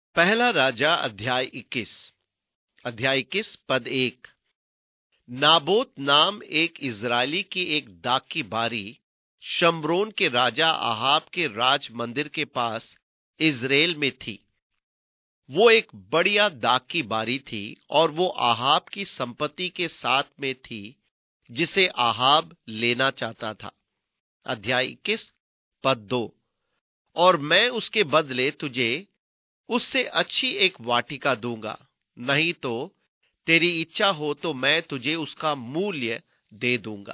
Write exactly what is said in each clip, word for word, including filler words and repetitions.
पहला राजा अध्याय इक्कीस अध्याय इक्कीस पद एक। नाबोत नाम एक इजरायली की एक दाख की बारी शम्रोन के राजा आहाब के राज मंदिर के पास इजराइल में थी। वो एक बढ़िया दाख की बारी थी और वो आहाब की संपत्ति के साथ में थी जिसे आहाब लेना चाहता था। अध्याय इक्कीस पद दो। और मैं उसके बदले तुझे उससे अच्छी एक वाटिका दूंगा, नहीं तो तेरी इच्छा हो तो मैं तुझे उसका मूल्य दे दूंगा।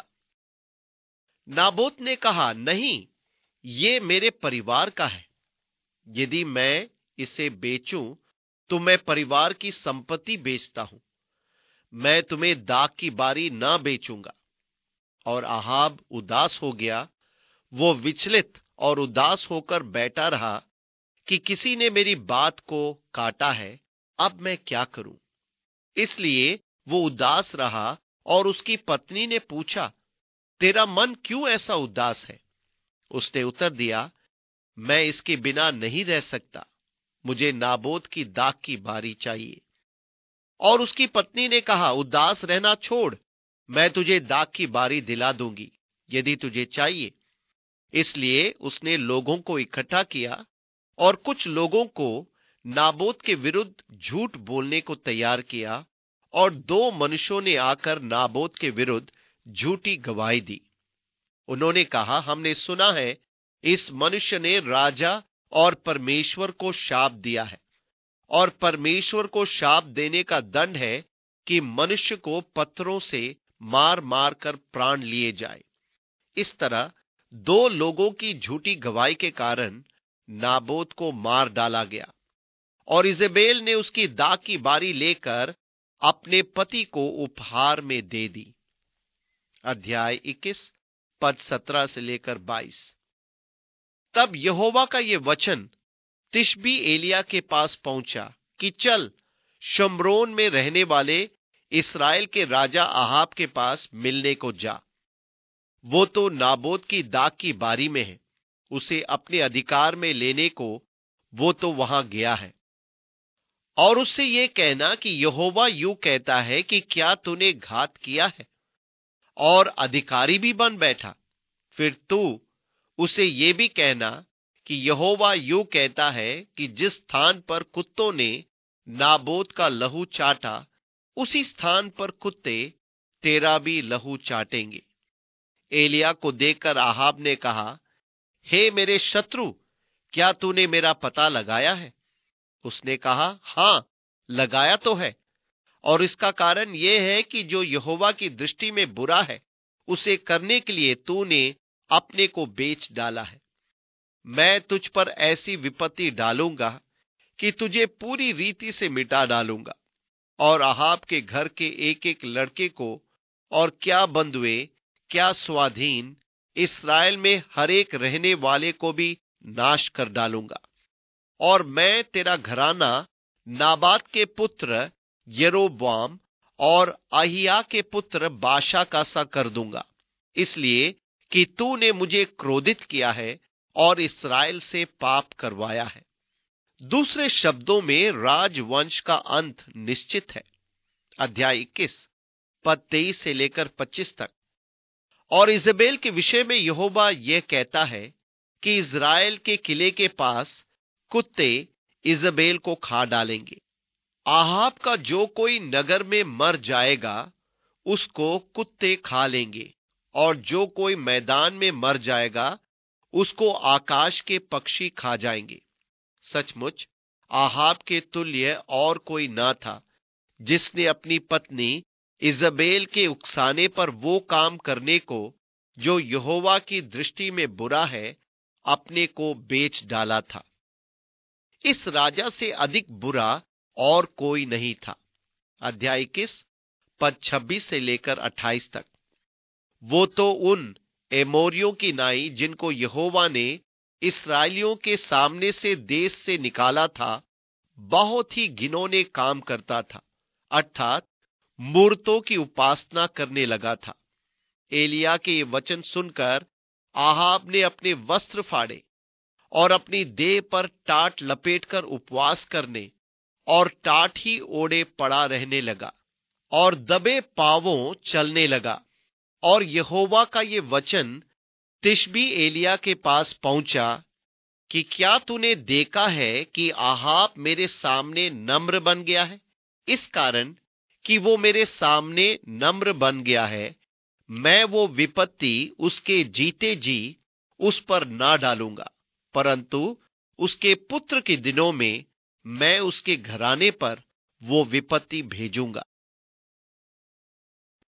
नाबोत ने कहा, नहीं, ये मेरे परिवार का है। यदि मैं इसे बेचूं तो मैं परिवार की संपत्ति बेचता हूं। मैं तुम्हें दाख की बारी ना बेचूंगा। और आहाब उदास हो गया। वो विचलित और उदास होकर बैठा रहा कि किसी ने मेरी बात को काटा है, अब मैं क्या करूं। इसलिए वो उदास रहा और उसकी पत्नी ने पूछा, तेरा मन क्यों ऐसा उदास है? उसने उत्तर दिया, मैं इसके बिना नहीं रह सकता। मुझे नाबोत की दाख की बारी चाहिए। और उसकी पत्नी ने कहा, उदास रहना छोड़, मैं तुझे दाख की बारी दिला दूंगी यदि तुझे चाहिए। इसलिए उसने लोगों को इकट्ठा किया और कुछ लोगों को नाबोत के विरुद्ध झूठ बोलने को तैयार किया, और दो मनुष्यों ने आकर नाबोत के विरुद्ध झूठी गवाही दी। उन्होंने कहा, हमने सुना है इस मनुष्य ने राजा और परमेश्वर को शाप दिया है, और परमेश्वर को शाप देने का दंड है कि मनुष्य को पत्थरों से मार मार कर प्राण लिए जाए। इस तरह दो लोगों की झूठी गवाही के कारण नाबोत को मार डाला गया, और इजेबेल ने उसकी दाख की बारी लेकर अपने पति को उपहार में दे दी। अध्याय इक्कीस पद सत्रह से लेकर बाईस। तब यहोवा का यह वचन तिशबी एलिया के पास पहुंचा कि चल, शम्रोन में रहने वाले इस्राएल के राजा आहाब के पास मिलने को जा। वो तो नाबोत की दाख की बारी में है, उसे अपने अधिकार में लेने को वो तो वहां गया है। और उससे ये कहना कि यहोवा यूं कहता है कि क्या तूने घात किया है और अधिकारी भी बन बैठा? फिर तू उसे ये भी कहना कि यहोवा यूं कहता है कि जिस स्थान पर कुत्तों ने नाबोत का लहू चाटा, उसी स्थान पर कुत्ते तेरा भी लहू चाटेंगे। एलिया को देखकर आहाब ने कहा, हे मेरे शत्रु, क्या तूने मेरा पता लगाया है? उसने कहा, हां, लगाया तो है, और इसका कारण यह है कि जो यहोवा की दृष्टि में बुरा है उसे करने के लिए तूने अपने को बेच डाला है। मैं तुझ पर ऐसी विपत्ति डालूंगा कि तुझे पूरी रीति से मिटा डालूंगा, और आहाब के घर के एक एक लड़के को, और क्या बंधुए क्या स्वाधीन, इस्राएल में हर एक रहने वाले को भी नाश कर डालूंगा। और मैं तेरा घराना नाबात के पुत्र यरोबाम और अहिया के पुत्र बाशा का सा कर दूंगा, इसलिए कि तूने मुझे क्रोधित किया है और इस्राएल से पाप करवाया है। दूसरे शब्दों में राजवंश का अंत निश्चित है। अध्याय इक्कीस पद तेईस से लेकर पच्चीस तक। और इजेबेल के विषय में यहोवा यह कहता है कि इस्राएल के किले के पास कुत्ते इजेबेल को खा डालेंगे। आहाब का जो कोई नगर में मर जाएगा उसको कुत्ते खा लेंगे, और जो कोई मैदान में मर जाएगा उसको आकाश के पक्षी खा जाएंगे। सचमुच आहाब के तुल्य और कोई ना था जिसने अपनी पत्नी इजेबेल के उकसाने पर वो काम करने को जो यहोवा की दृष्टि में बुरा है अपने को बेच डाला था। इस राजा से अधिक बुरा और कोई नहीं था। अध्याय इक्कीस पद छब्बीस से लेकर अट्ठाईस तक। वो तो उन एमोरियों की नाई जिनको यहोवा ने इस्राएलियों के सामने से देश से निकाला था, बहुत ही घिनौने काम करता था, अर्थात मूर्तों की उपासना करने लगा था। एलिया के ये वचन सुनकर आहाब ने अपने वस्त्र फाड़े और अपनी देह पर टाट लपेटकर उपवास करने और टाट ही ओढ़े पड़ा रहने लगा और दबे पांवों चलने लगा। और यहोवा का ये वचन तिशबी एलिया के पास पहुंचा कि क्या तूने देखा है कि आहाब मेरे सामने नम्र बन गया है? इस कारण कि वो मेरे सामने नम्र बन गया है, मैं वो विपत्ति उसके जीते जी उस पर ना डालूंगा, परंतु उसके पुत्र के दिनों में मैं उसके घराने पर वो विपत्ति भेजूंगा।